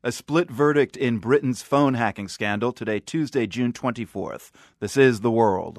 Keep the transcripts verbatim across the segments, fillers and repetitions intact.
A split verdict in Britain's phone hacking scandal today, Tuesday, June twenty-fourth. This is The World.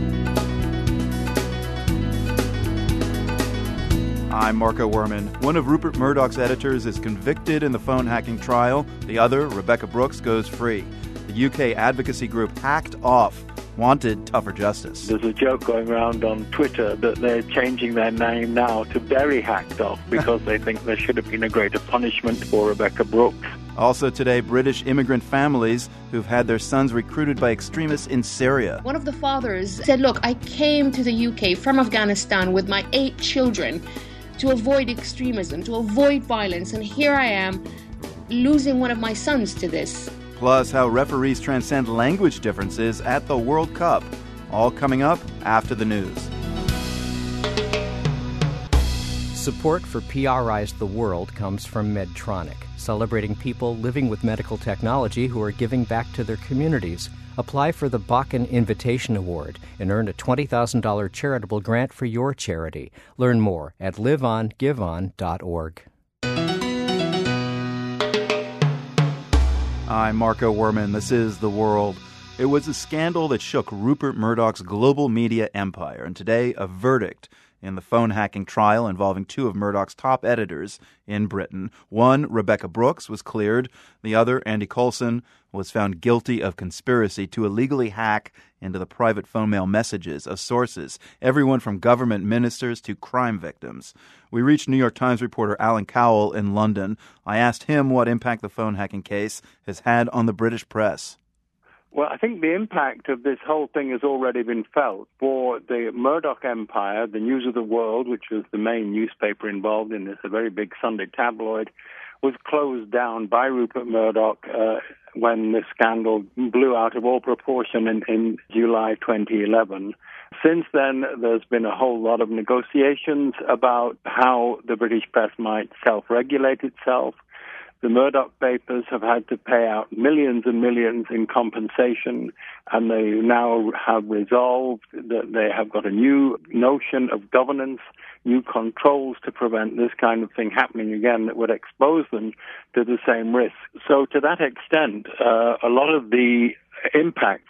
I'm Marco Werman. One of Rupert Murdoch's editors is convicted in the phone hacking trial. The other, Rebekah Brooks, goes free. The U K advocacy group Hacked Off wanted tougher justice. There's a joke going around on Twitter that they're changing their name now to Very Hacked Off because they think there should have been a greater punishment for Rebekah Brooks. Also today, British immigrant families who've had their sons recruited by extremists in Syria. One of the fathers said, look, I came to the U K from Afghanistan with my eight children to avoid extremism, to avoid violence, and here I am losing one of my sons to this. Plus, how referees transcend language differences at the World Cup. All coming up after the news. Support for P R I's The World comes from Medtronic, celebrating people living with medical technology who are giving back to their communities. Apply for the Bakken Invitation Award and earn a twenty thousand dollars charitable grant for your charity. Learn more at live on give on dot org. I'm Marco Werman. This is The World. It was a scandal that shook Rupert Murdoch's global media empire, and today a verdict in the phone hacking trial involving two of Murdoch's top editors in Britain. One, Rebekah Brooks, was cleared. The other, Andy Coulson, was found guilty of conspiracy to illegally hack into the private phone mail messages of sources, everyone from government ministers to crime victims. We reached New York Times reporter Alan Cowell in London. I asked him what impact the phone hacking case has had on the British press. Well, I think the impact of this whole thing has already been felt. For the Murdoch empire, the News of the World, which was the main newspaper involved in this, a very big Sunday tabloid, was closed down by Rupert Murdoch uh, when this scandal blew out of all proportion in, in July twenty eleven. Since then, there's been a whole lot of negotiations about how the British press might self-regulate itself. The Murdoch papers have had to pay out millions and millions in compensation, and they now have resolved that they have got a new notion of governance, new controls to prevent this kind of thing happening again that would expose them to the same risk. So to that extent, uh, a lot of the impact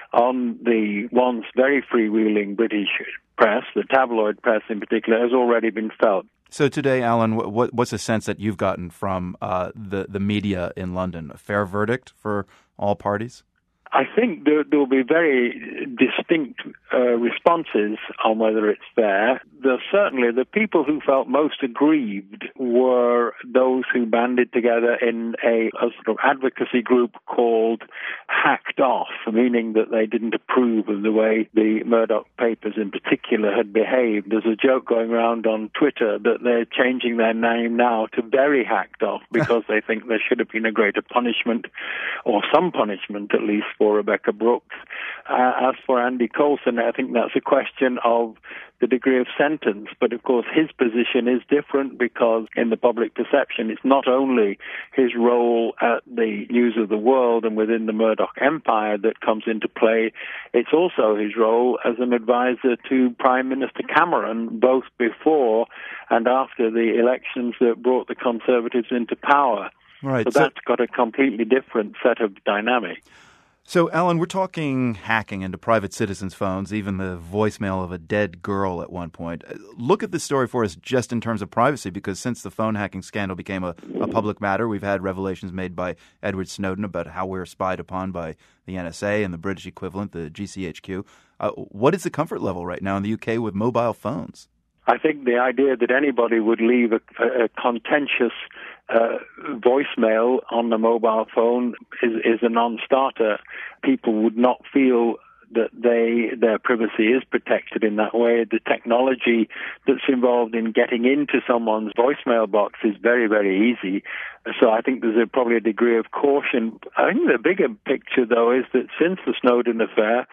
on the once very freewheeling British press, the tabloid press in particular, has already been felt. So today, Alan, what, what's the sense that you've gotten from uh, the, the media in London? A fair verdict for all parties? I think there will be very distinct uh, responses on whether it's fair. There's certainly the people who felt most aggrieved were those who banded together in a, a sort of advocacy group called Hacked Off, meaning that they didn't approve of the way the Murdoch papers in particular had behaved. There's a joke going around on Twitter that they're changing their name now to Very Hacked Off because they think there should have been a greater punishment, or some punishment at least, for Rebekah Brooks. Uh, as for Andy Coulson, I think that's a question of the degree of sentence. But of course, his position is different because in the public perception, it's not only his role at the News of the World and within the Murdoch empire that comes into play, it's also his role as an advisor to Prime Minister Cameron, both before and after the elections that brought the Conservatives into power. Right. So, so that's got a completely different set of dynamics. So, Alan, we're talking hacking into private citizens' phones, even the voicemail of a dead girl at one point. Look at this story for us just in terms of privacy, because since the phone hacking scandal became a, a public matter, we've had revelations made by Edward Snowden about how we're spied upon by the N S A and the British equivalent, the G C H Q. Uh, what is the comfort level right now in the U K with mobile phones? I think the idea that anybody would leave a, a contentious uh, voicemail on the mobile phone is, is a non-starter. People would not feel that they their privacy is protected in that way. The technology that's involved in getting into someone's voicemail box is very, very easy. So I think there's a, probably a degree of caution. I think the bigger picture, though, is that since the Snowden affair,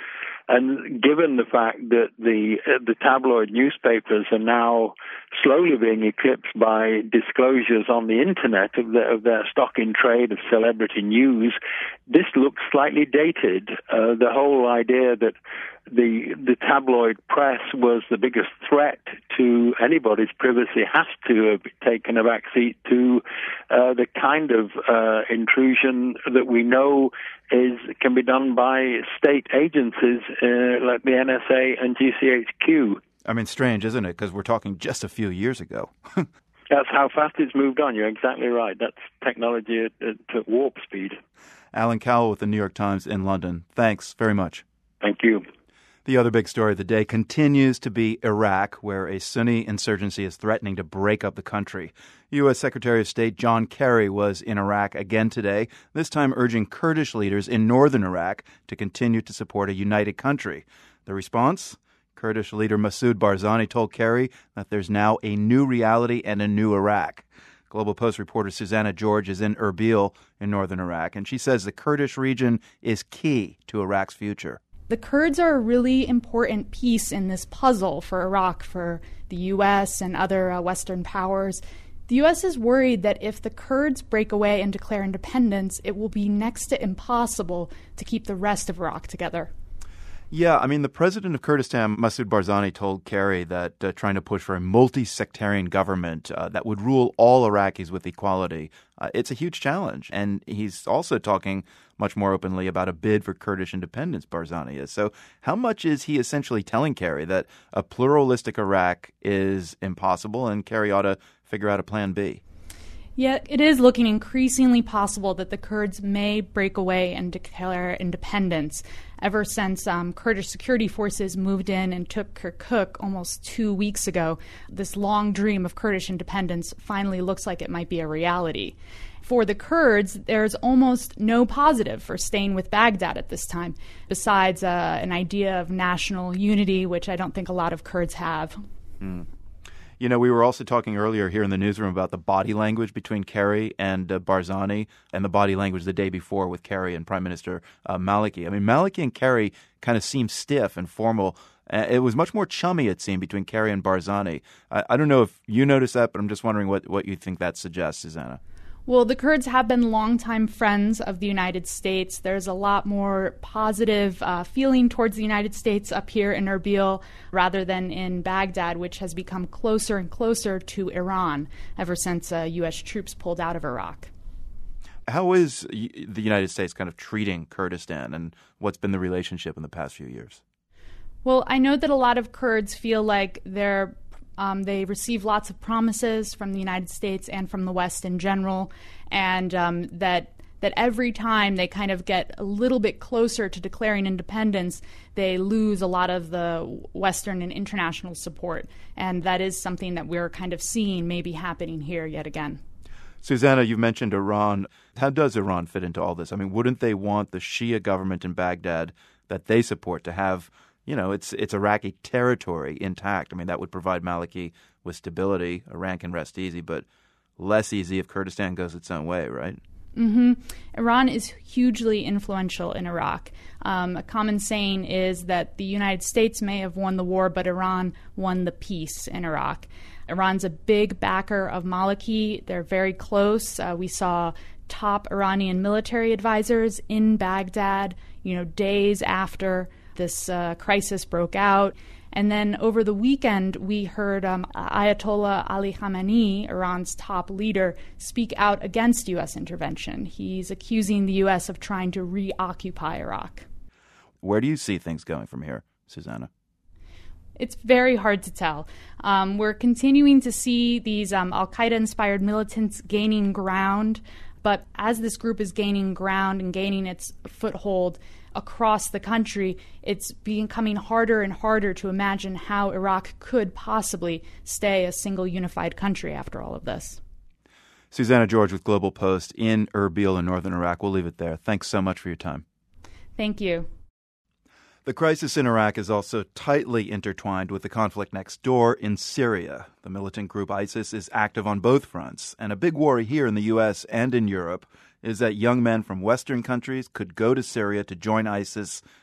and given the fact that the uh, the tabloid newspapers are now slowly being eclipsed by disclosures on the internet of, the, of their stock in trade of celebrity news, this looks slightly dated. Uh, the whole idea that the the tabloid press was the biggest threat to anybody's privacy has to have taken a backseat to uh, the kind of uh, intrusion that we know is can be done by state agencies uh, like the N S A and G C H Q. I mean, strange, isn't it? Because we're talking just a few years ago. That's how fast it's moved on. You're exactly right. That's technology at, at warp speed. Alan Cowell with the New York Times in London. Thanks very much. Thank you. The other big story of the day continues to be Iraq, where a Sunni insurgency is threatening to break up the country. U S. Secretary of State John Kerry was in Iraq again today, this time urging Kurdish leaders in northern Iraq to continue to support a united country. The response? Kurdish leader Masoud Barzani told Kerry that there's now a new reality and a new Iraq. Global Post reporter Susanna George is in Erbil in northern Iraq, and she says the Kurdish region is key to Iraq's future. The Kurds are a really important piece in this puzzle for Iraq, for the U S and other uh, Western powers. The U S is worried that if the Kurds break away and declare independence, it will be next to impossible to keep the rest of Iraq together. Yeah, I mean, the president of Kurdistan, Masoud Barzani, told Kerry that uh, trying to push for a multi-sectarian government uh, that would rule all Iraqis with equality, uh, it's a huge challenge. And he's also talking much more openly about a bid for Kurdish independence, Barzani is. So how much is he essentially telling Kerry that a pluralistic Iraq is impossible and Kerry ought to figure out a plan B? Yet it is looking increasingly possible that the Kurds may break away and declare independence. Ever since um, Kurdish security forces moved in and took Kirkuk almost two weeks ago, this long dream of Kurdish independence finally looks like it might be a reality. For the Kurds, there's almost no positive for staying with Baghdad at this time, besides uh, an idea of national unity, which I don't think a lot of Kurds have. Mm. You know, we were also talking earlier here in the newsroom about the body language between Kerry and uh, Barzani, and the body language the day before with Kerry and Prime Minister uh, Maliki. I mean, Maliki and Kerry kind of seemed stiff and formal. Uh, it was much more chummy, it seemed, between Kerry and Barzani. I, I don't know if you noticed that, but I'm just wondering what, what you think that suggests, Susanna. Well, the Kurds have been longtime friends of the United States. There's a lot more positive uh, feeling towards the United States up here in Erbil rather than in Baghdad, which has become closer and closer to Iran ever since uh, U S troops pulled out of Iraq. How is the United States kind of treating Kurdistan, and what's been the relationship in the past few years? Well, I know that a lot of Kurds feel like they're Um, they receive lots of promises from the United States and from the West in general, and um, that that every time they kind of get a little bit closer to declaring independence, they lose a lot of the Western and international support. And that is something that we're kind of seeing maybe happening here yet again. Susanna, you mentioned Iran. How does Iran fit into all this? I mean, wouldn't they want the Shia government in Baghdad that they support to have, you know, it's it's Iraqi territory intact? I mean, that would provide Maliki with stability. Iran can rest easy, but less easy if Kurdistan goes its own way, right? Mm-hmm. Iran is hugely influential in Iraq. Um, a common saying is that the United States may have won the war, but Iran won the peace in Iraq. Iran's a big backer of Maliki. They're very close. Uh, we saw top Iranian military advisors in Baghdad, you know, days after this uh, crisis broke out. And then over the weekend, we heard um, Ayatollah Ali Khamenei, Iran's top leader, speak out against U S intervention. He's accusing the U S of trying to reoccupy Iraq. Where do you see things going from here, Susanna? It's very hard to tell. Um, we're continuing to see these um, al-Qaeda-inspired militants gaining ground, but as this group is gaining ground and gaining its foothold across the country, it's becoming harder and harder to imagine how Iraq could possibly stay a single unified country after all of this. Susanna George with Global Post in Erbil in northern Iraq. We'll leave it there. Thanks so much for your time. Thank you. The crisis in Iraq is also tightly intertwined with the conflict next door in Syria. The militant group ISIS is active on both fronts, and a big worry here in the U S and in Europe is that young men from Western countries could go to Syria to join ISIS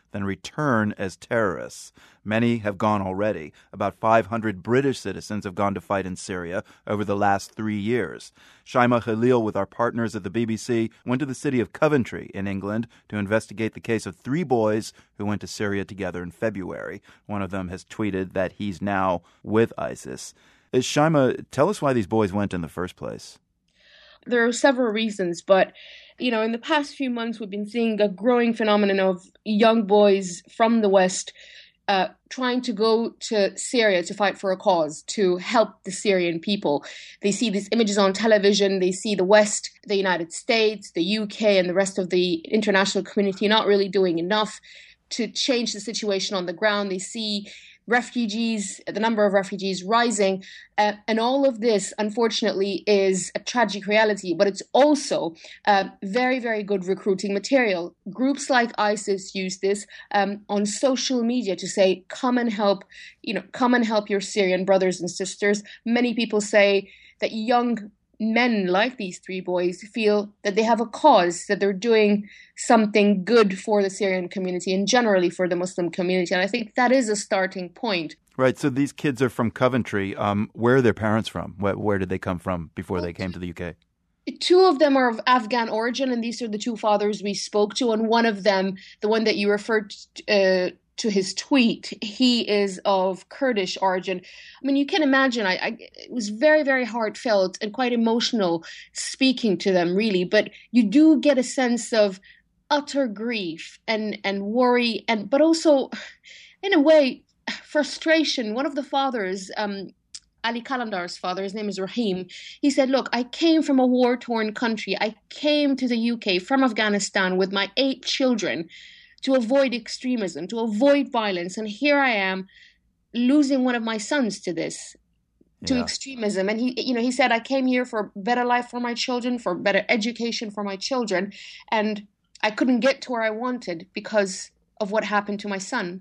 then return as terrorists. Many have gone already. About five hundred British citizens have gone to fight in Syria over the last three years. Shaima Khalil, with our partners at the B B C, went to the city of Coventry in England to investigate the case of three boys who went to Syria together in February. One of them has tweeted that he's now with ISIS. Shaima, tell us why these boys went in the first place. There are several reasons, but, you know, in the past few months, we've been seeing a growing phenomenon of young boys from the West uh, trying to go to Syria to fight for a cause, to help the Syrian people. They see these images on television. They see the West, the United States, the U K, and the rest of the international community not really doing enough to change the situation on the ground. They see refugees, the number of refugees rising, uh, and all of this, unfortunately, is a tragic reality, but it's also uh, very, very good recruiting material. Groups like ISIS use this um, on social media to say, come and help, you know, come and help your Syrian brothers and sisters. Many people say that young men like these three boys feel that they have a cause, that they're doing something good for the Syrian community and generally for the Muslim community. And I think that is a starting point. Right. So these kids are from Coventry. Um, where are their parents from? Where, where did they come from before they came to the U K? Two of them are of Afghan origin, and these are the two fathers we spoke to. And one of them, the one that you referred to, uh, to his tweet, he is of Kurdish origin. I mean, you can imagine, I, I, it was very, very heartfelt and quite emotional speaking to them, really. But you do get a sense of utter grief and, and worry, and but also, in a way, frustration. One of the fathers, um, Ali Kalandar's father, his name is Rahim, he said, look, I came from a war-torn country. I came to the U K from Afghanistan with my eight children to avoid extremism, to avoid violence. And here I am losing one of my sons to this, to yeah. extremism. And he, you know, he said, I came here for a better life for my children, for better education for my children. And I couldn't get to where I wanted because of what happened to my son.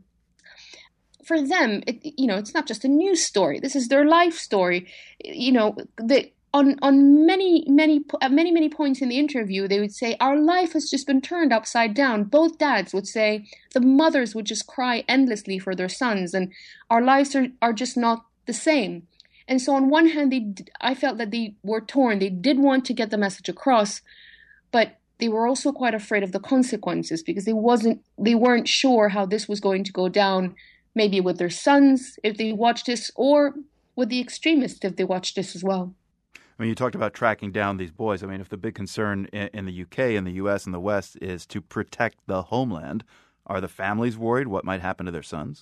For them, it, you know, it's not just a news story. This is their life story. You know, the On on many, many, at many, many points in the interview, they would say, our life has just been turned upside down. Both dads would say the mothers would just cry endlessly for their sons, and our lives are, are just not the same. And so on one hand, they, I felt that they were torn. They did want to get the message across, but they were also quite afraid of the consequences because they wasn't, they weren't sure how this was going to go down, maybe with their sons if they watched this, or with the extremists if they watched this as well. I mean, you talked about tracking down these boys. I mean, if the big concern in, in the U K and the U S and the West is to protect the homeland, are the families worried what might happen to their sons?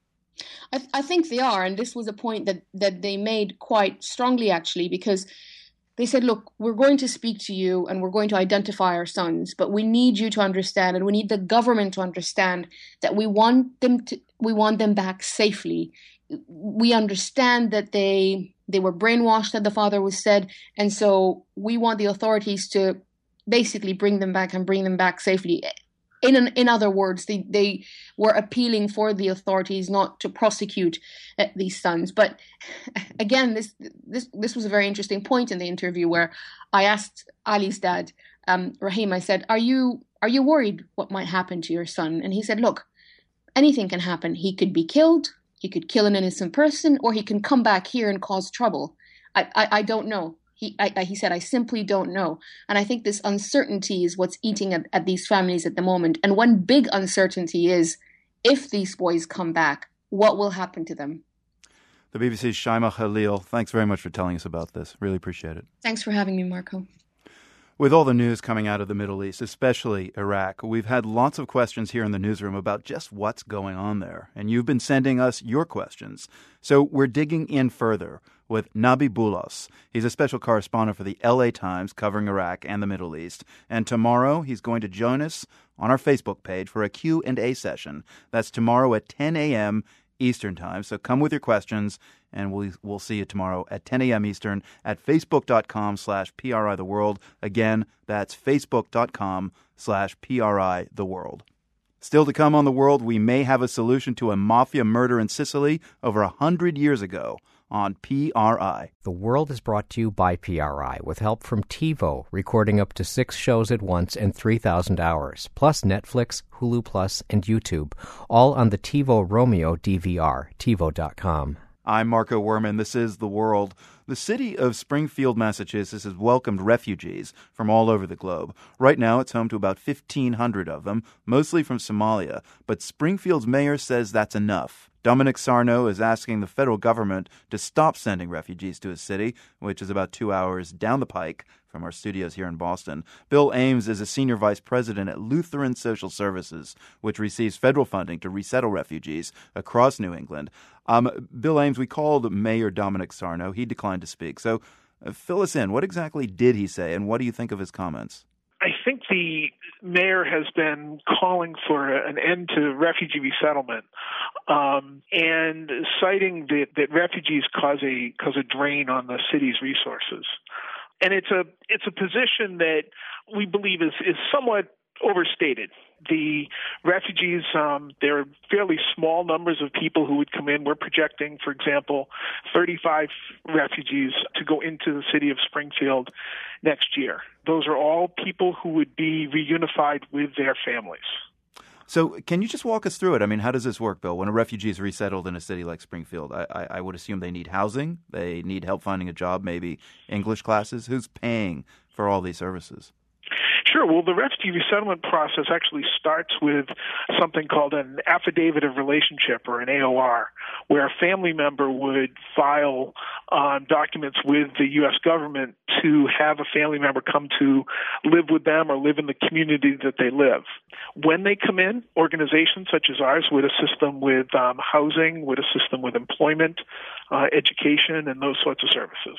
I, I think they are. And this was a point that, that they made quite strongly, actually, because they said, look, we're going to speak to you and we're going to identify our sons, but we need you to understand, and we need the government to understand that we want them to, we want them back safely. We understand that they they were brainwashed, that the father was said, and so we want the authorities to basically bring them back and bring them back safely. In an, in other words, they, they were appealing for the authorities not to prosecute uh, these sons. But again, this this this was a very interesting point in the interview where I asked Ali's dad, um, Rahim, I said, "Are you are you worried what might happen to your son?" And he said, "Look, anything can happen. He could be killed. He could kill an innocent person, or he can come back here and cause trouble. I, I, I don't know." He, I, I, he said, "I simply don't know." And I think this uncertainty is what's eating at, at these families at the moment. And one big uncertainty is, if these boys come back, what will happen to them? The B B C's Shaima Khalil, thanks very much for telling us about this. Really appreciate it. Thanks for having me, Marco. With all the news coming out of the Middle East, especially Iraq, we've had lots of questions here in the newsroom about just what's going on there. And you've been sending us your questions. So we're digging in further with Nabi Boulos. He's a special correspondent for the L A Times covering Iraq and the Middle East. And tomorrow he's going to join us on our Facebook page for a Q and A session. That's tomorrow at ten a.m. Eastern Time. So come with your questions, and we'll we'll see you tomorrow at ten a.m. Eastern at facebook.com slash PRI the world. Again, that's facebook.com slash PRI the world. Still to come on The World, we may have a solution to a mafia murder in Sicily over a hundred years ago. on P R I. The World is brought to you by P R I with help from TiVo, recording up to six shows at once and three thousand hours, plus Netflix, Hulu Plus, and YouTube, all on the TiVo Romeo D V R, TiVo dot com. I'm Marco Werman. This is The World. The city of Springfield, Massachusetts has welcomed refugees from all over the globe. Right now, it's home to about fifteen hundred of them, mostly from Somalia. But Springfield's mayor says that's enough. Dominic Sarno is asking the federal government to stop sending refugees to his city, which is about two hours down the pike from our studios here in Boston. Bill Ames is a senior vice president at Lutheran Social Services, which receives federal funding to resettle refugees across New England. Um, Bill Ames, we called Mayor Dominic Sarno. He declined to speak. So uh, fill us in. What exactly did he say, and what do you think of his comments? I think the mayor has been calling for an end to refugee resettlement um, and citing that, that refugees cause a cause a drain on the city's resources. And it's a it's a position that we believe is, is somewhat overstated. The refugees, um, there are fairly small numbers of people who would come in. We're projecting, for example, thirty-five refugees to go into the city of Springfield next year. Those are all people who would be reunified with their families. So can you just walk us through it? I mean, how does this work, Bill? When a refugee is resettled in a city like Springfield, I, I, I would assume they need housing, they need help finding a job, maybe English classes. Who's paying for all these services? Sure. Well, the refugee resettlement process actually starts with something called an affidavit of relationship, or an A O R, where a family member would file um, documents with the U S government to have a family member come to live with them or live in the community that they live. When they come in, organizations such as ours would assist them with um, housing, would assist them with employment, uh, education, and those sorts of services.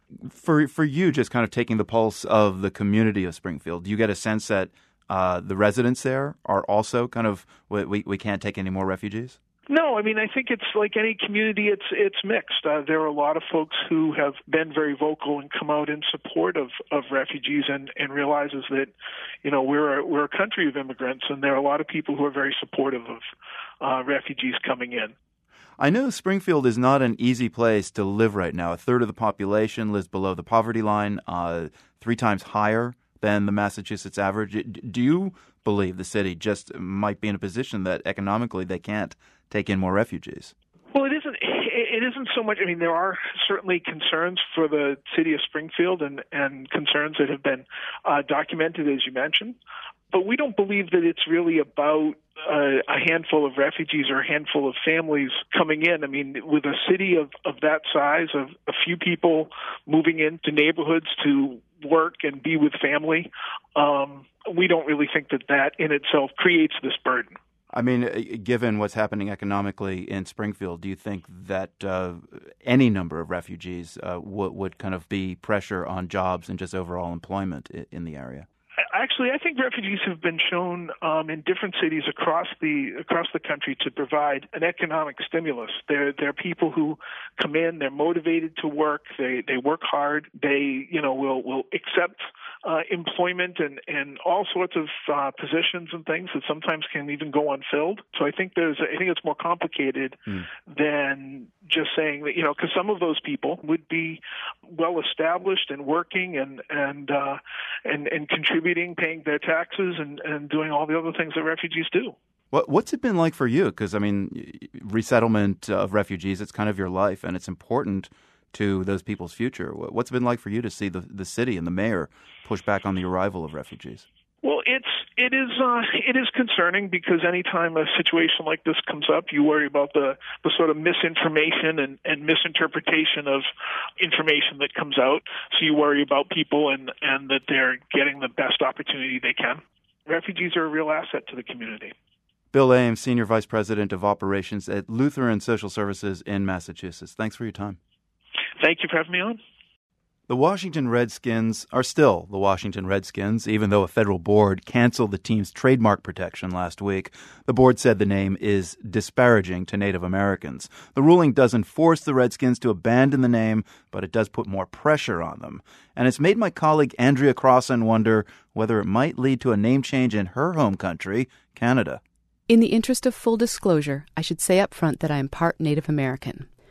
For for you, just kind of taking the pulse of the community of Springfield, do you get a sense that uh, the residents there are also kind of, we we can't take any more refugees? No, I mean, I think it's like any community, it's it's mixed. Uh, there are a lot of folks who have been very vocal and come out in support of, of refugees and, and realizes that, you know, we're a, we're a country of immigrants, and there are a lot of people who are very supportive of uh, refugees coming in. I know Springfield is not an easy place to live right now. A third of the population lives below the poverty line, uh, three times higher than the Massachusetts average. Do you believe the city just might be in a position that economically they can't take in more refugees? Well, it isn't. It isn't so much. I mean, there are certainly concerns for the city of Springfield, and, and concerns that have been uh, documented, as you mentioned. But we don't believe that it's really about uh, a handful of refugees or a handful of families coming in. I mean, with a city of, of that size, of a few people moving into neighborhoods to work and be with family, um, we don't really think that that in itself creates this burden. I mean, given what's happening economically in Springfield, do you think that uh, any number of refugees uh, w- would kind of be pressure on jobs and just overall employment in, in the area? Actually, I think refugees have been shown um, in different cities across the across the country to provide an economic stimulus. They're they're people who come in, they're motivated to work, they they work hard, they you know will will accept uh, employment and, and all sorts of uh, positions and things that sometimes can even go unfilled. So I think there's I think it's more complicated mm. than just saying that, you know, because some of those people would be well established and working and and uh, and and contributing, paying their taxes, and, and doing all the other things that refugees do. What what's it been like for you? Because I mean, resettlement of refugees, it's kind of your life, and it's important to those people's future. What's it been like for you to see the the city and the mayor push back on the arrival of refugees? Well, it's it is uh, it is concerning, because anytime a situation like this comes up, you worry about the, the sort of misinformation and, and misinterpretation of information that comes out. So you worry about people and, and that they're getting the best opportunity they can. Refugees are a real asset to the community. Bill Ames, Senior Vice President of Operations at Lutheran Social Services in Massachusetts. Thanks for your time. Thank you for having me on. The Washington Redskins are still the Washington Redskins, even though a federal board canceled the team's trademark protection last week. The board said the name is disparaging to Native Americans. The ruling doesn't force the Redskins to abandon the name, but it does put more pressure on them. And it's made my colleague Andrea Crossan wonder whether it might lead to a name change in her home country, Canada. In the interest of full disclosure, I should say up front that I am part Native American.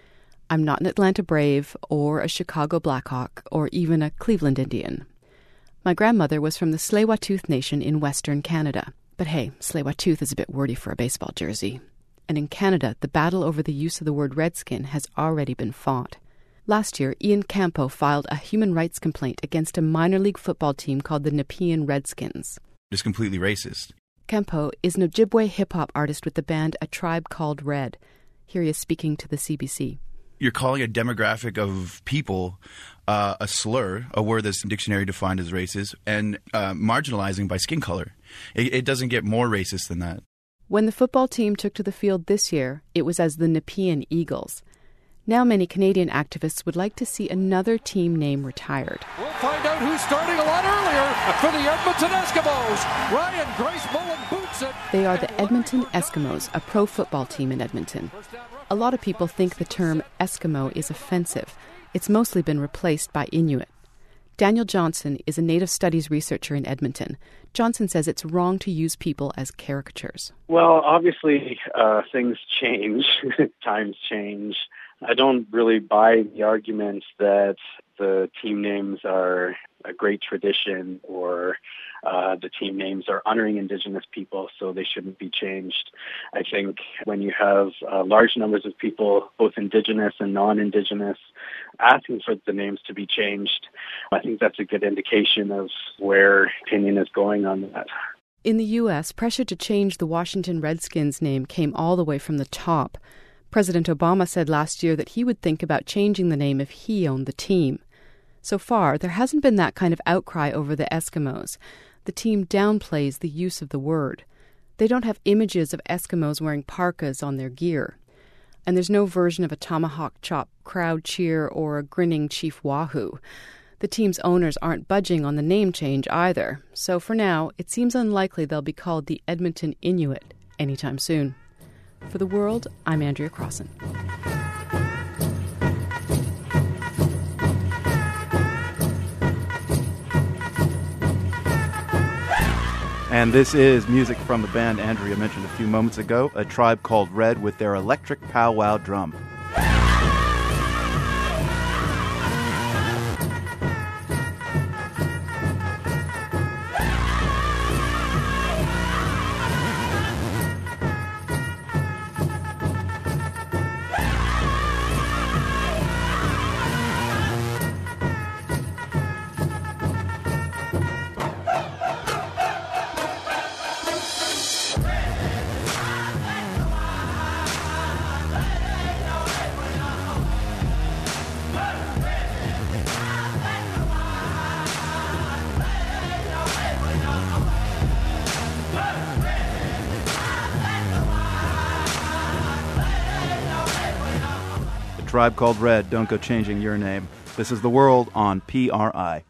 I'm not an Atlanta Brave or a Chicago Blackhawk or even a Cleveland Indian. My grandmother was from the Tsleil-Waututh Nation in Western Canada. But hey, Tsleil-Waututh is a bit wordy for a baseball jersey. And in Canada, the battle over the use of the word redskin has already been fought. Last year, Ian Campo filed a human rights complaint against a minor league football team called the Nepean Redskins. It's completely racist. Campo is an Ojibwe hip-hop artist with the band A Tribe Called Red. Here he is speaking to the C B C. You're calling a demographic of people uh, a slur, a word that's in the dictionary defined as racist, and uh, marginalizing by skin color. It, it doesn't get more racist than that. When the football team took to the field this year, it was as the Nepean Eagles. Now many Canadian activists would like to see another team name retired. We'll find out who's starting a lot earlier for the Edmonton Eskimos. Ryan Grace Mullen boots it. They are the Edmonton Eskimos, a pro football team in Edmonton. A lot of people think the term Eskimo is offensive. It's mostly been replaced by Inuit. Daniel Johnson is a Native Studies researcher in Edmonton. Johnson says it's wrong to use people as caricatures. Well, obviously, uh, things change. Times change. I don't really buy the argument that the team names are a great tradition or uh, the team names are honoring Indigenous people, so they shouldn't be changed. I think when you have uh, large numbers of people, both Indigenous and non-Indigenous, asking for the names to be changed, I think that's a good indication of where opinion is going on that. In the U S, pressure to change the Washington Redskins name came all the way from the top. President Obama said last year that he would think about changing the name if he owned the team. So far, there hasn't been that kind of outcry over the Eskimos. The team downplays the use of the word. They don't have images of Eskimos wearing parkas on their gear. And there's no version of a tomahawk chop crowd cheer or a grinning Chief Wahoo. The team's owners aren't budging on the name change either. So for now, it seems unlikely they'll be called the Edmonton Inuit anytime soon. For The World, I'm Andrea Crossan. And this is music from the band Andrea mentioned a few moments ago, A Tribe Called Red, with their electric powwow drum. Tribe Called Red, don't go changing your name. This is The World on P R I.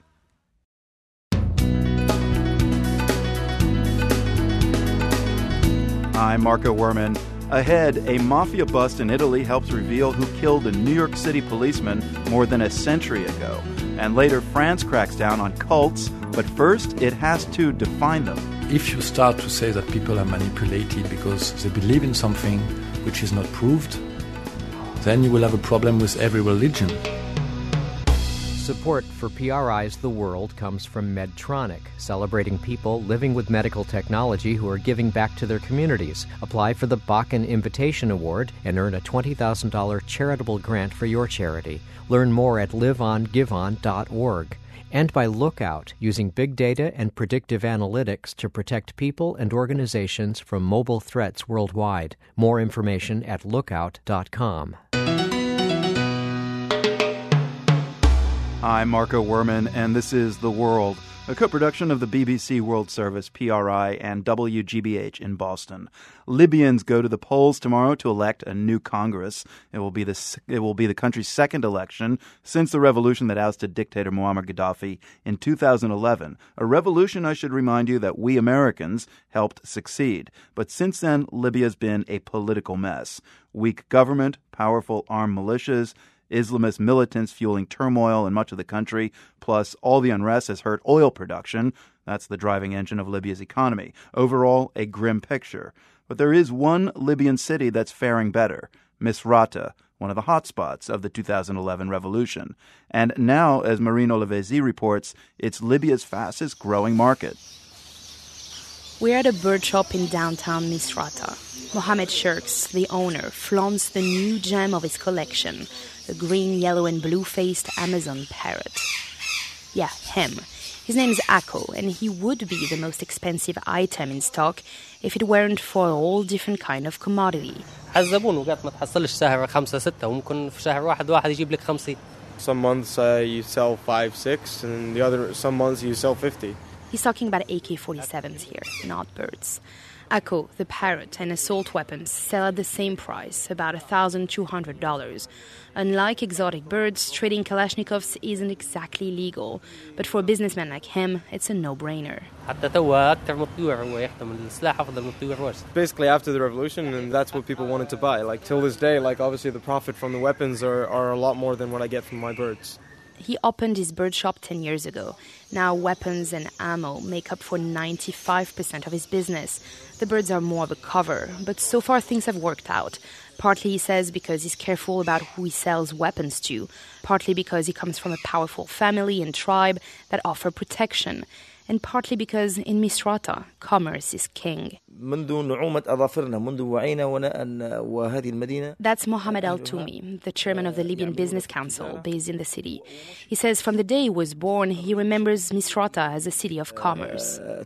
I'm Marco Werman. Ahead, a mafia bust in Italy helps reveal who killed a New York City policeman more than a century ago. And later, France cracks down on cults, but first, it has to define them. If you start to say that people are manipulated because they believe in something which is not proved, then you will have a problem with every religion. Support for P R I's The World comes from Medtronic, celebrating people living with medical technology who are giving back to their communities. Apply for the Bakken Invitation Award and earn a twenty thousand dollars charitable grant for your charity. Learn more at live on give on dot org. And by Lookout, using big data and predictive analytics to protect people and organizations from mobile threats worldwide. More information at lookout dot com. I'm Marco Werman, and this is The World, a co-production of the B B C World Service, P R I, and W G B H in Boston. Libyans go to the polls tomorrow to elect a new Congress. It will be the it will be the country's second election since the revolution that ousted dictator Muammar Gaddafi in two thousand eleven. A revolution, I should remind you, that we Americans helped succeed. But since then, Libya's been a political mess. Weak government, powerful armed militias, Islamist militants fueling turmoil in much of the country, plus all the unrest has hurt oil production. That's the driving engine of Libya's economy. Overall, a grim picture. But there is one Libyan city that's faring better, Misrata, one of the hotspots of the two thousand eleven revolution. And now, as Marine Olivesi reports, it's Libya's fastest growing market. We're at a bird shop in downtown Misrata. Mohamed Shirks, the owner, flaunts the new gem of his collection, the green, yellow, and blue-faced Amazon parrot. Yeah, him. His name's Akko, and he would be the most expensive item in stock if it weren't for all different kind of commodity. Some months uh, you sell five, six, and the other some months you sell fifty. He's talking about A K forty-sevens here, not birds. Akko, the parrot, and assault weapons sell at the same price, about one thousand two hundred dollars. Unlike exotic birds, trading Kalashnikovs isn't exactly legal, but for a businessman like him, it's a no-brainer. Basically after the revolution, and that's what people wanted to buy. Like till this day, like obviously the profit from the weapons are, are a lot more than what I get from my birds. He opened his bird shop ten years ago. Now weapons and ammo make up for ninety-five percent of his business. The birds are more of a cover, but so far things have worked out. Partly, he says, because he's careful about who he sells weapons to. Partly because he comes from a powerful family and tribe that offer protection. And partly because in Misrata, commerce is king. That's Mohamed Al Toumi, the chairman of the Libyan Business Council, based in the city. He says from the day he was born, he remembers Misrata as a city of commerce. El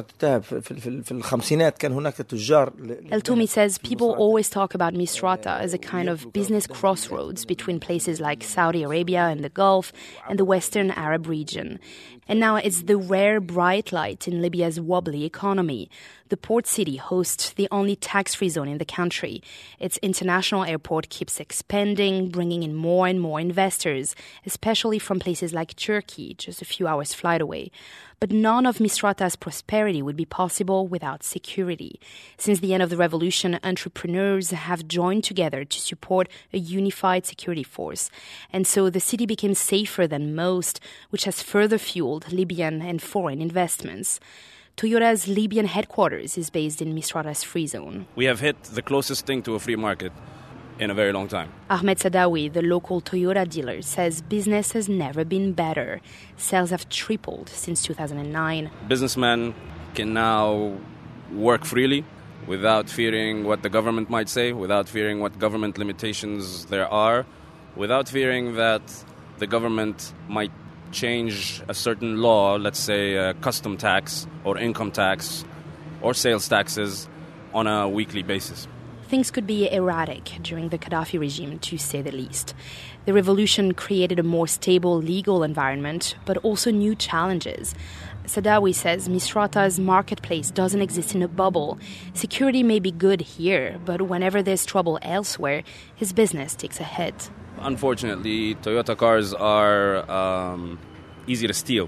Toumi says people always talk about Misrata as a kind of business crossroads between places like Saudi Arabia and the Gulf and the Western Arab region. And now it's the rare bright light in Libya's wobbly economy. The port city hosts the only tax-free zone in the country. Its international airport keeps expanding, bringing in more and more investors, especially from places like Turkey, just a few hours' flight away. But none of Misrata's prosperity would be possible without security. Since the end of the revolution, entrepreneurs have joined together to support a unified security force. And so the city became safer than most, which has further fueled Libyan and foreign investments. Toyota's Libyan headquarters is based in Misrata's free zone. We have hit the closest thing to a free market in a very long time. Ahmed Sadawi, the local Toyota dealer, says business has never been better. Sales have tripled since two thousand nine. Businessmen can now work freely without fearing what the government might say, without fearing what government limitations there are, without fearing that the government might change a certain law, let's say a custom tax or income tax or sales taxes on a weekly basis. Things could be erratic during the Gaddafi regime, to say the least. The revolution created a more stable legal environment, but also new challenges. Sadawi says Misrata's marketplace doesn't exist in a bubble. Security may be good here, but whenever there's trouble elsewhere, his business takes a hit. Unfortunately, Toyota cars are um, easy to steal.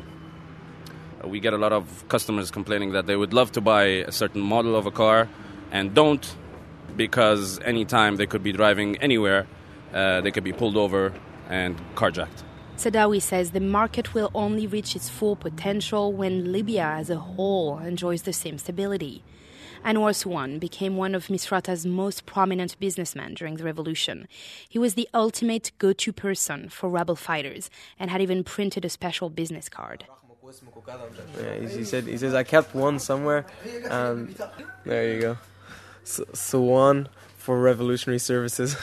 We get a lot of customers complaining that they would love to buy a certain model of a car and don't, because anytime they could be driving anywhere, uh, they could be pulled over and carjacked. Sadawi says the market will only reach its full potential when Libya as a whole enjoys the same stability. Anwar Suwan became one of Misrata's most prominent businessmen during the revolution. He was the ultimate go-to person for rebel fighters and had even printed a special business card. Yeah, he said, he says, I kept one somewhere. Um, there you go. Suwan for revolutionary services.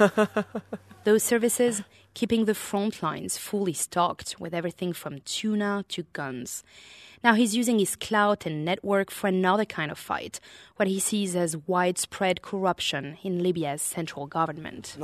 Those services, keeping the front lines fully stocked with everything from tuna to guns. Now he's using his clout and network for another kind of fight, what he sees as widespread corruption in Libya's central government.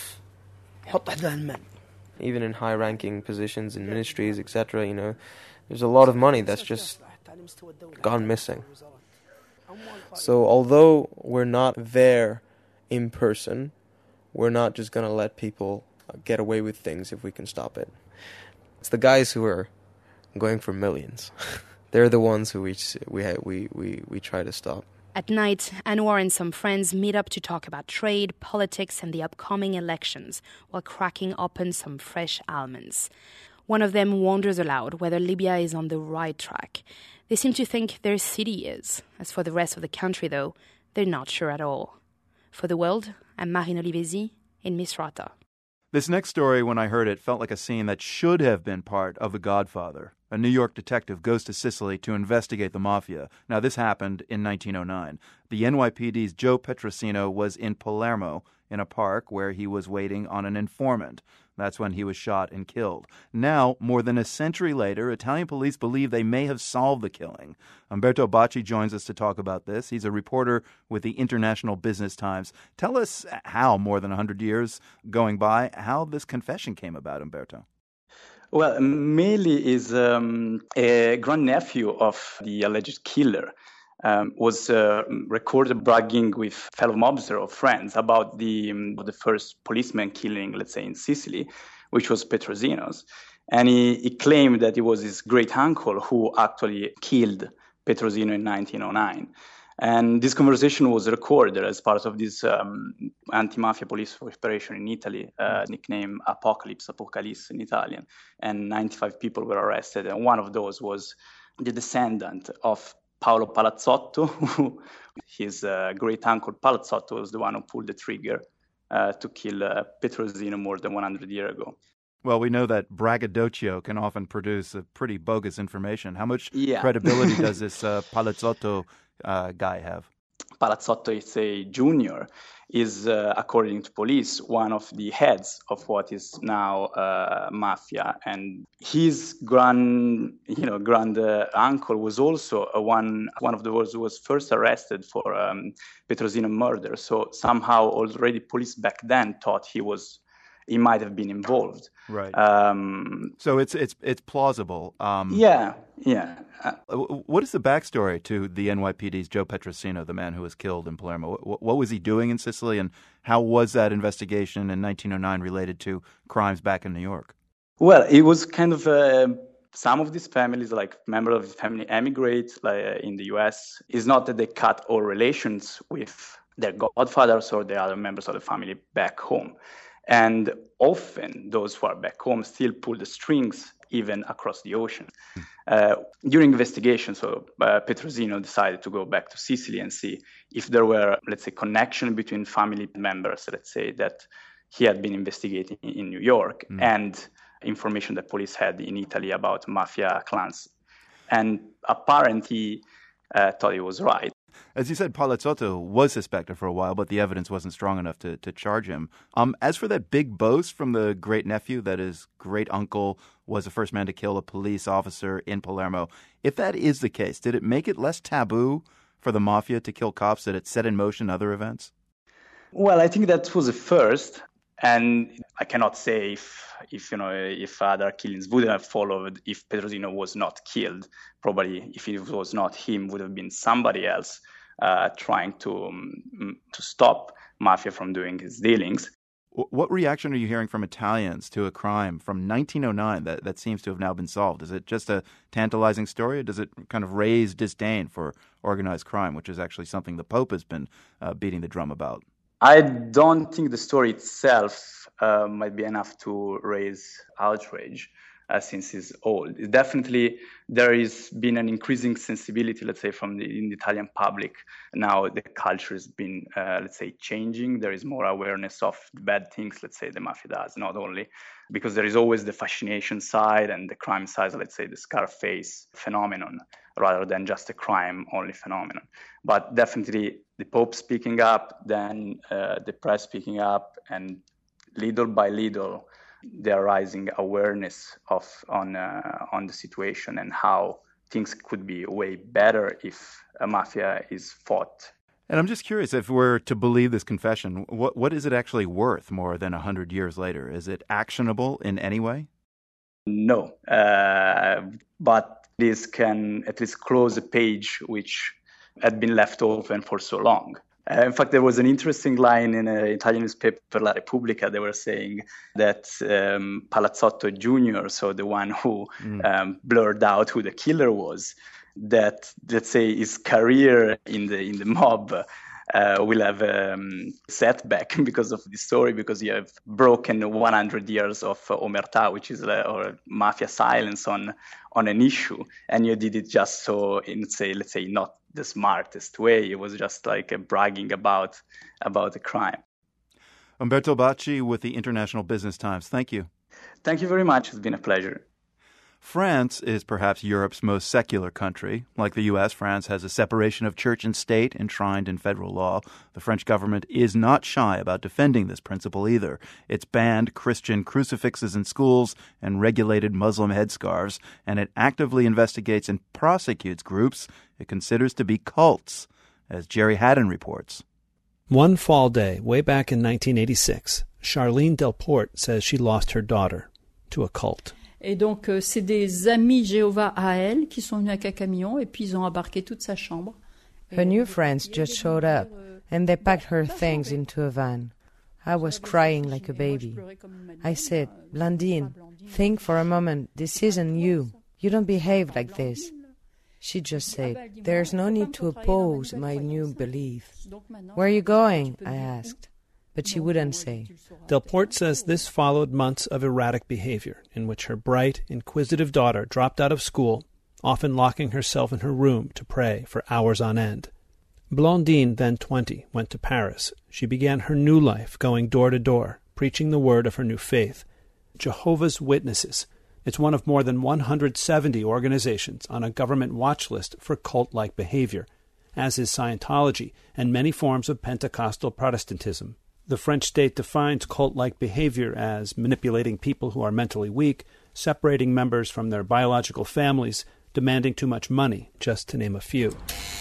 Even in high-ranking positions in ministries, et cetera, you know, there's a lot of money that's just gone missing. So although we're not there in person, we're not just going to let people get away with things if we can stop it. It's the guys who are going for millions. They're the ones who we, we, we, we try to stop. At night, Anwar and some friends meet up to talk about trade, politics, and the upcoming elections while cracking open some fresh almonds. One of them wonders aloud whether Libya is on the right track. They seem to think their city is. As for the rest of the country, though, they're not sure at all. For The World, I'm Marine Olivesi, in Misrata. This next story, when I heard it, felt like a scene that should have been part of The Godfather. A New York detective goes to Sicily to investigate the mafia. Now, this happened in nineteen oh nine. The N Y P D's Joe Petrosino was in Palermo in a park where he was waiting on an informant. That's when he was shot and killed. Now, more than a century later, Italian police believe they may have solved the killing. Umberto Bacci joins us to talk about this. He's a reporter with the International Business Times. Tell us how, more than one hundred years going by, how this confession came about, Umberto. Well, Meli is um, a grandnephew of the alleged killer. Um, was uh, recorded bragging with fellow mobster or friends about the um, the first policeman killing, let's say, in Sicily, which was Petrosino's. And he, he claimed that it was his great uncle who actually killed Petrosino in nineteen oh nine. And this conversation was recorded as part of this um, anti-mafia police operation in Italy, uh, nicknamed Apocalypse, Apocalypse in Italian. And ninety-five people were arrested. And one of those was the descendant of Paolo Palazzotto. His uh, great uncle Palazzotto was the one who pulled the trigger uh, to kill uh, Petrosino more than one hundred years ago. Well, we know that braggadocio can often produce a pretty bogus information. How much yeah. credibility does this uh, Palazzotto uh, guy have? Palazzotto is a junior, is, uh, according to police, one of the heads of what is now uh, mafia. And his grand, you know, grand uh, uncle was also a one one of those who was first arrested for um, Petrosino murder. So somehow already police back then thought he was he might have been involved. Right. Um, so it's it's it's plausible. Um, yeah, yeah. Uh, what is the backstory to the N Y P D's Joe Petrosino, the man who was killed in Palermo? What, what was he doing in Sicily, and how was that investigation in nineteen oh nine related to crimes back in New York? Well, it was kind of uh, some of these families, like members of the family, emigrate like, uh, in the U S. It's not that they cut all relations with their godfathers or the other members of the family back home. And often those who are back home still pull the strings even across the ocean. Uh, during investigation, so uh, Petrosino decided to go back to Sicily and see if there were, let's say, connection between family members, let's say, that he had been investigating in New York mm. and information that police had in Italy about mafia clans. And apparently he uh, thought he was right. As you said, Palazzotto was suspected for a while, but the evidence wasn't strong enough to, to charge him. Um, as for that big boast from the great-nephew that his great-uncle was the first man to kill a police officer in Palermo, if that is the case, did it make it less taboo for the mafia to kill cops? Did it set in motion other events? Well, I think that was a first. And I cannot say if, if you know, if other killings would have followed if Petrosino was not killed. Probably, if it was not him, would have been somebody else uh, trying to um, to stop mafia from doing his dealings. What reaction are you hearing from Italians to a crime from nineteen oh nine that, that seems to have now been solved? Is it just a tantalizing story, or does it kind of raise disdain for organized crime, which is actually something the Pope has been uh, beating the drum about? I don't think the story itself uh, might be enough to raise outrage uh, since it's old. It definitely, there has been an increasing sensibility, let's say, from the, in the Italian public. Now the culture has been, uh, let's say, changing. There is more awareness of the bad things, let's say, the mafia does, not only because there is always the fascination side and the crime side, let's say, the Scarface phenomenon, rather than just a crime-only phenomenon. But definitely the Pope speaking up, then uh, the press speaking up, and little by little, they're rising awareness of on uh, on the situation and how things could be way better if a mafia is fought. And I'm just curious, if we're to believe this confession, what what is it actually worth more than one hundred years later? Is it actionable in any way? No, uh, but this can at least close a page which had been left open for so long. Uh, in fact, there was an interesting line in an Italian newspaper, La Repubblica. They were saying that um, Palazzotto Junior, so the one who mm. um, blurred out who the killer was, that, let's say, his career in the in the mob uh, will have a um, setback because of this story, because you have broken one hundred years of uh, omertà, which is uh, or mafia silence on on an issue, and you did it just so in say let's say not the smartest way. It was just like a bragging about about the crime. Umberto Bacci with the International Business Times. Thank you. Thank you very much. It's been a pleasure. France is perhaps Europe's most secular country. Like the U S, France has a separation of church and state enshrined in federal law. The French government is not shy about defending this principle either. It's banned Christian crucifixes in schools and regulated Muslim headscarves, and it actively investigates and prosecutes groups it considers to be cults, as Jerry Haddon reports. One fall day, way back in nineteen eighty-six, Charlene Delporte says she lost her daughter to a cult. Et donc, euh, c'est des amis Jéhovah à elle qui sont venus avec un camion et puis ils ont embarqué toute sa chambre. Her new friends just showed up and they packed her things into a van. I was crying like a baby. I said, Blandine, think for a moment, this isn't you. You don't behave like this. She just said, there's no need to oppose my new belief. Where are you going? I asked. But she wouldn't say. Delporte says this followed months of erratic behavior in which her bright, inquisitive daughter dropped out of school, often locking herself in her room to pray for hours on end. Blandine, then twenty, went to Paris. She began her new life going door to door, preaching the word of her new faith. Jehovah's Witnesses. It's one of more than one hundred seventy organizations on a government watch list for cult-like behavior, as is Scientology and many forms of Pentecostal Protestantism. The French state defines cult-like behavior as manipulating people who are mentally weak, separating members from their biological families, demanding too much money, just to name a few.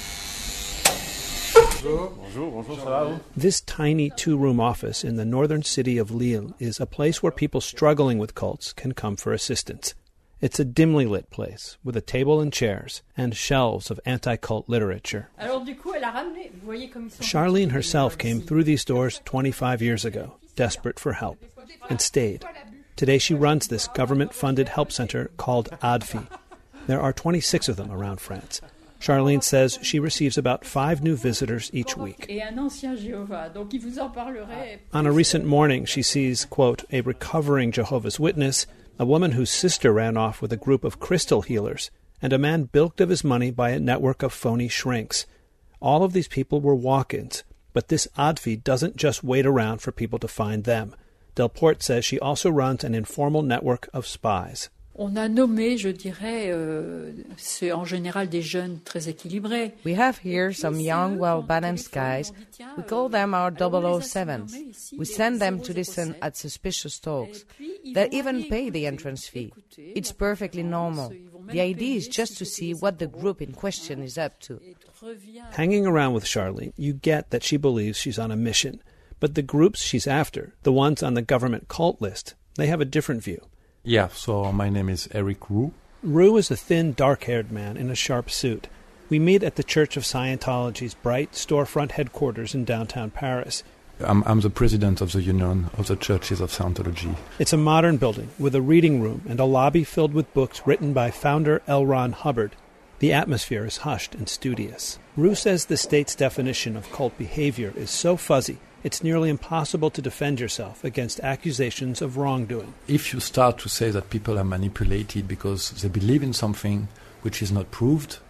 Bonjour. Bonjour. Bonjour. Ça va? This tiny two-room office in the northern city of Lille is a place where people struggling with cults can come for assistance. It's a dimly lit place with a table and chairs and shelves of anti-cult literature. Charlene herself came through these doors twenty-five years ago, desperate for help, and stayed. Today she runs this government-funded help center called A D F I. There are twenty-six of them around France. Charlene says she receives about five new visitors each week. On a recent morning, she sees, quote, a recovering Jehovah's Witness, a woman whose sister ran off with a group of crystal healers, and a man bilked of his money by a network of phony shrinks. All of these people were walk-ins, but this A D F I doesn't just wait around for people to find them. Delporte says she also runs an informal network of spies. On a nommé, je dirais, euh, c'est en général des jeunes très équilibrés. We have here some young, well-balanced guys. We call them our double oh sevens. We send them to listen at suspicious talks. They even pay the entrance fee. It's perfectly normal. The idea is just to see what the group in question is up to. Hanging around with Charlene, you get that she believes she's on a mission. But the groups she's after, the ones on the government cult list, they have a different view. Yeah, so my name is Eric Roux. Roux is a thin, dark-haired man in a sharp suit. We meet at the Church of Scientology's bright storefront headquarters in downtown Paris. I'm, I'm the president of the Union of the Churches of Scientology. It's a modern building with a reading room and a lobby filled with books written by founder L. Ron Hubbard. The atmosphere is hushed and studious. Roux says the state's definition of cult behavior is so fuzzy it's nearly impossible to defend yourself against accusations of wrongdoing. If you start to say that people are manipulated because they believe in something which is not proved,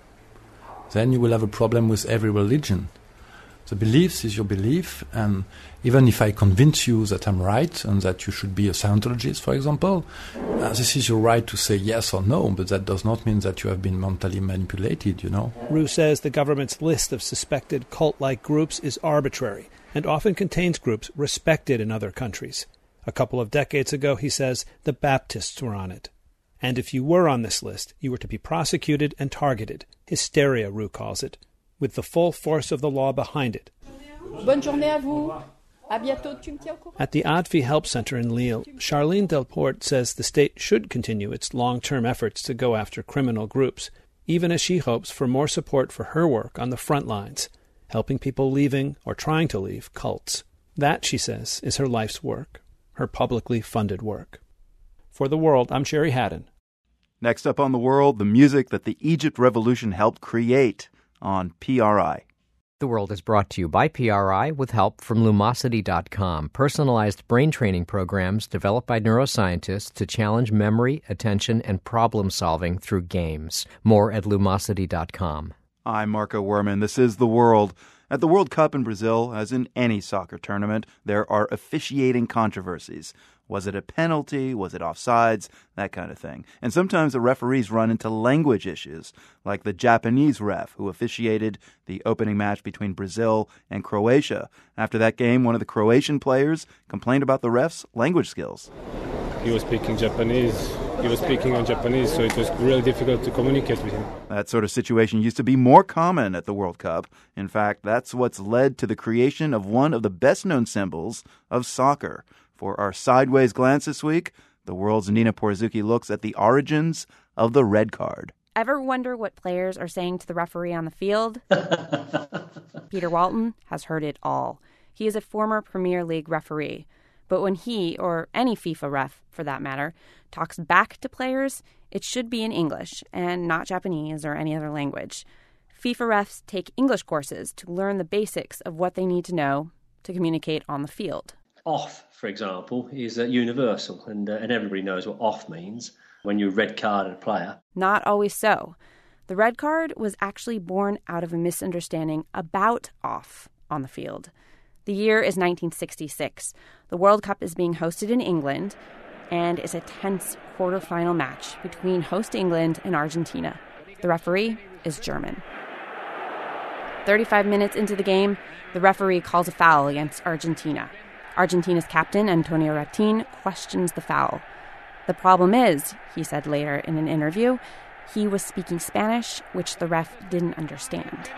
then you will have a problem with every religion. The beliefs is your belief, and even if I convince you that I'm right and that you should be a Scientologist, for example, uh, this is your right to say yes or no, but that does not mean that you have been mentally manipulated, you know. Roux says the government's list of suspected cult-like groups is arbitrary and often contains groups respected in other countries. A couple of decades ago, he says, the Baptists were on it. And if you were on this list, you were to be prosecuted and targeted. Hysteria, Roux calls it, with the full force of the law behind it. Bonne journée à vous. À bientôt. Tu me tiens au courant? At the A D F I Help Center in Lille, Charlene Delporte says the state should continue its long-term efforts to go after criminal groups, even as she hopes for more support for her work on the front lines, helping people leaving or trying to leave cults. That, she says, is her life's work, her publicly funded work. For The World, I'm Jerry Haddon. Next up on The World, the music that the Egypt Revolution helped create on P R I. The World is brought to you by P R I with help from Lumosity dot com, personalized brain training programs developed by neuroscientists to challenge memory, attention, and problem-solving through games. More at Lumosity dot com. I'm Marco Werman. This is The World. At the World Cup in Brazil, as in any soccer tournament, there are officiating controversies. Was it a penalty? Was it offsides? That kind of thing. And sometimes the referees run into language issues, like the Japanese ref who officiated the opening match between Brazil and Croatia. After that game, one of the Croatian players complained about the ref's language skills. He was speaking Japanese. He was speaking in Japanese, so it was really difficult to communicate with him. That sort of situation used to be more common at the World Cup. In fact, that's what's led to the creation of one of the best-known symbols of soccer. For our Sideways glance this week, the world's Nina Porzuki looks at the origins of the red card. Ever wonder what players are saying to the referee on the field? Peter Walton has heard it all. He is a former Premier League referee. But when he, or any FIFA ref for that matter, talks back to players, it should be in English and not Japanese or any other language. FIFA refs take English courses to learn the basics of what they need to know to communicate on the field. Off, for example, is uh, universal, and, uh, and everybody knows what off means when you red card a player. Not always so. The red card was actually born out of a misunderstanding about off on the field. The year is nineteen sixty-six. The World Cup is being hosted in England, and it's a tense quarterfinal match between host England and Argentina. The referee is German. thirty-five minutes into the game, the referee calls a foul against Argentina. Argentina's captain, Antonio Ratin, questions the foul. The problem is, he said later in an interview, he was speaking Spanish, which the ref didn't understand.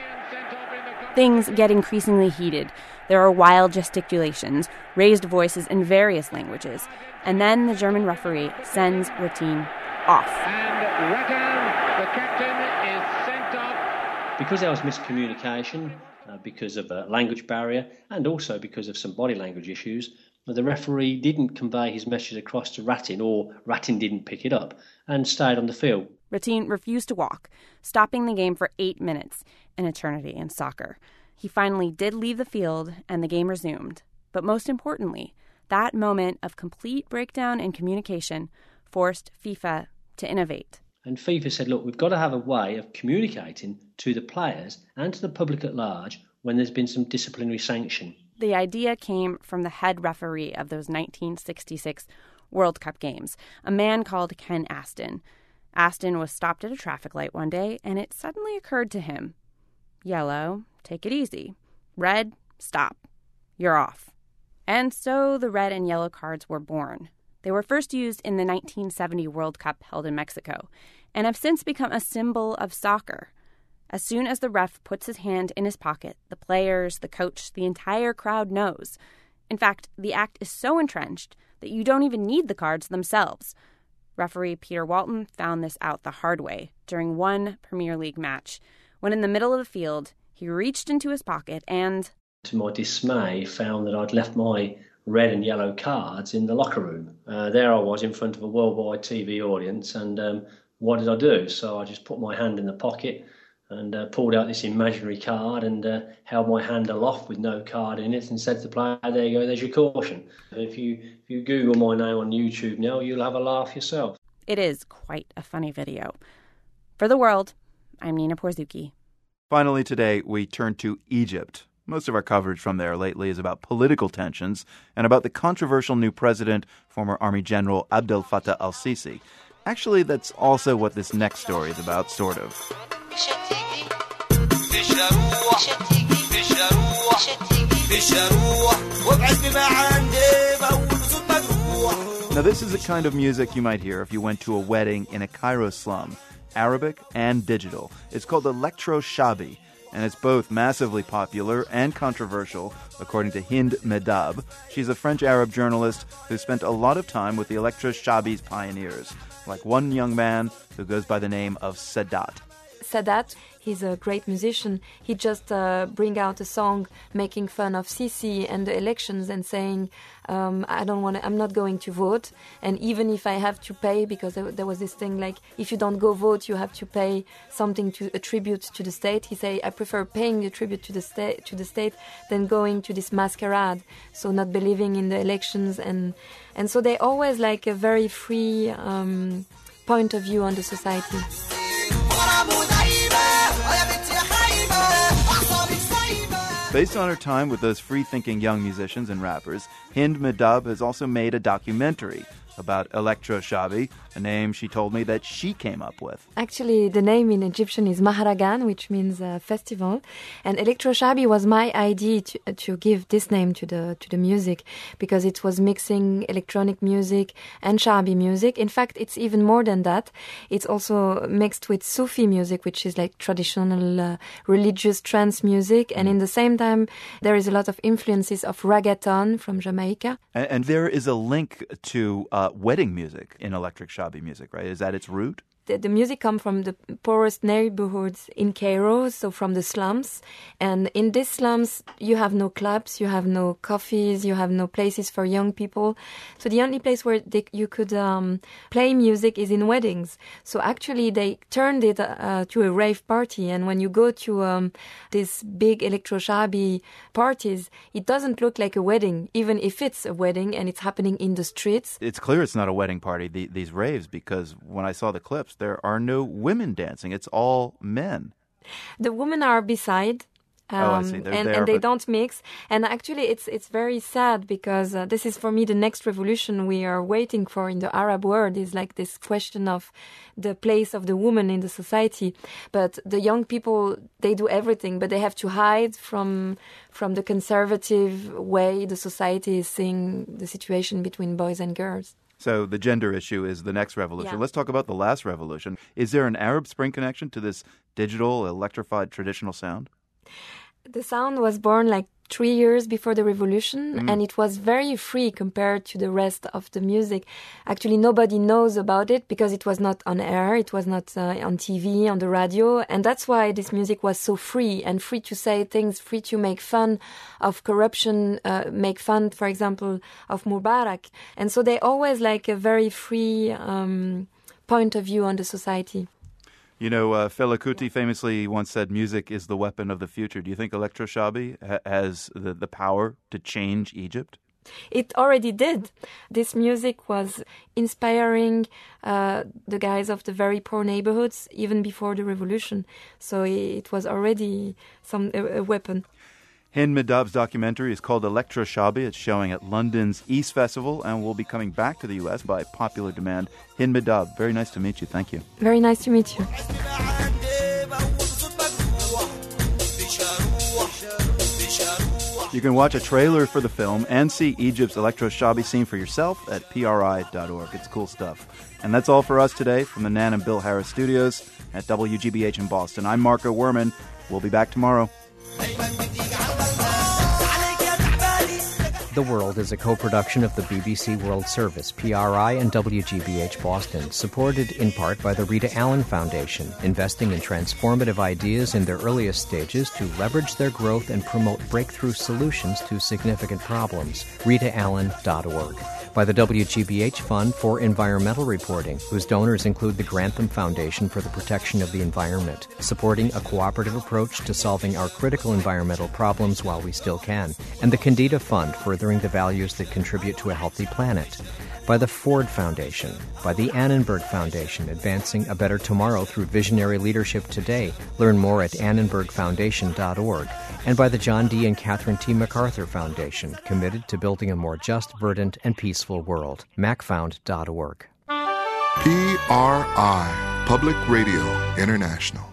Things get increasingly heated. There are wild gesticulations, raised voices in various languages, and then the German referee sends Ratin off. And Ratin, the captain, is sent off. Because there was miscommunication, uh, because of a language barrier, and also because of some body language issues, the referee didn't convey his message across to Ratin, or Ratin didn't pick it up, and stayed on the field. Ratin refused to walk, stopping the game for eight minutes, an eternity in soccer. He finally did leave the field, and the game resumed. But most importantly, that moment of complete breakdown in communication forced FIFA to innovate. And FIFA said, look, we've got to have a way of communicating to the players and to the public at large when there's been some disciplinary sanction. The idea came from the head referee of those nineteen sixty-six World Cup games, a man called Ken Aston. Aston was stopped at a traffic light one day, and it suddenly occurred to him, yellow, take it easy. Red, stop. You're off. And so the red and yellow cards were born. They were first used in the nineteen seventy World Cup held in Mexico, and have since become a symbol of soccer. As soon as the ref puts his hand in his pocket, the players, the coach, the entire crowd knows. In fact, the act is so entrenched that you don't even need the cards themselves. Referee Peter Walton found this out the hard way during one Premier League match, when in the middle of the field, he reached into his pocket and, to my dismay, found that I'd left my red and yellow cards in the locker room. Uh, there I was in front of a worldwide T V audience, and um, what did I do? So I just put my hand in the pocket and uh, pulled out this imaginary card and uh, held my hand aloft with no card in it and said to the player, there you go, there's your caution. If you, if you Google my name on YouTube now, you'll have a laugh yourself. It is quite a funny video. For The World, I'm Nina Porzuki. Finally today, we turn to Egypt. Most of our coverage from there lately is about political tensions and about the controversial new president, former Army General Abdel Fattah al-Sisi. Actually, that's also what this next story is about, sort of. Now, this is the kind of music you might hear if you went to a wedding in a Cairo slum. Arabic and digital. It's called Electro Shabi, and it's both massively popular and controversial, according to Hind Medab. She's a French-Arab journalist who spent a lot of time with the Electro Shabi's pioneers, like one young man who goes by the name of Sadat. Sadat, he's a great musician. He just uh, bring out a song making fun of Sisi and the elections and saying, um, I don't want to, I'm not going to vote. And even if I have to pay, because there, there was this thing like, if you don't go vote, you have to pay something to a tribute to the state. He say, I prefer paying the tribute to the state to the state than going to this masquerade. So not believing in the elections, and and so they always like a very free um, point of view on the society. Based on her time with those free-thinking young musicians and rappers, Hind Medab has also made a documentary about Electro Shabi, a name she told me that she came up with. Actually, the name in Egyptian is Maharagan, which means uh, festival. And Electro Shabi was my idea to, to give this name to the to the music, because it was mixing electronic music and Shabi music. In fact, it's even more than that. It's also mixed with Sufi music, which is like traditional uh, religious trance music. And in the same time, there is a lot of influences of reggaeton from Jamaica. And, and there is a link to uh, wedding music in Electric Shabi music, right? Is that its root? The, the music comes from the poorest neighborhoods in Cairo, so from the slums. And in these slums, you have no clubs, you have no coffees, you have no places for young people. So the only place where they, you could um, play music is in weddings. So actually, they turned it uh, to a rave party. And when you go to um, these big Electro Shabi parties, it doesn't look like a wedding, even if it's a wedding and it's happening in the streets. It's clear it's not a wedding party, the, these raves, because when I saw the clips, there are no women dancing. It's all men. The women are beside. Um, oh, I see. They're and there, and they but... don't mix. And actually, it's it's very sad, because uh, this is, for me, the next revolution we are waiting for in the Arab world, is like this question of the place of the woman in the society. But the young people, they do everything, but they have to hide from from the conservative way the society is seeing the situation between boys and girls. So the gender issue is the next revolution. Yeah. Let's talk about the last revolution. Is there an Arab Spring connection to this digital, electrified, traditional sound? The sound was born like three years before the revolution, mm. and it was very free compared to the rest of the music. Actually, nobody knows about it because it was not on air, it was not uh, on T V, on the radio, and that's why this music was so free, and free to say things, free to make fun of corruption, uh, make fun, for example, of Mubarak. And so they always like a very free um, point of view on the society. You know, uh, Fela Kuti famously once said, music is the weapon of the future. Do you think Electro Shabi ha- has the, the power to change Egypt? It already did. This music was inspiring uh, the guys of the very poor neighborhoods even before the revolution. So it was already some a, a weapon. Hind Medab's documentary is called Electro Shabi. It's showing at London's East Festival and will be coming back to the U S by popular demand. Hind Medab, very nice to meet you. Thank you. Very nice to meet you. You can watch a trailer for the film and see Egypt's Electro Shabi scene for yourself at P R I dot org. It's cool stuff. And that's all for us today from the Nan and Bill Harris studios at W G B H in Boston. I'm Marco Werman. We'll be back tomorrow. The World is a co-production of the B B C World Service, P R I, and W G B H Boston, supported in part by the Rita Allen Foundation, investing in transformative ideas in their earliest stages to leverage their growth and promote breakthrough solutions to significant problems. rita allen dot org. By the W G B H Fund for Environmental Reporting, whose donors include the Grantham Foundation for the Protection of the Environment, supporting a cooperative approach to solving our critical environmental problems while we still can, and the Candida Fund, furthering the values that contribute to a healthy planet. By the Ford Foundation, by the Annenberg Foundation, advancing a better tomorrow through visionary leadership today. Learn more at annenberg foundation dot org. And by the John D. and Catherine T. MacArthur Foundation, committed to building a more just, verdant, and peaceful world. mac found dot org. P R I, Public Radio International.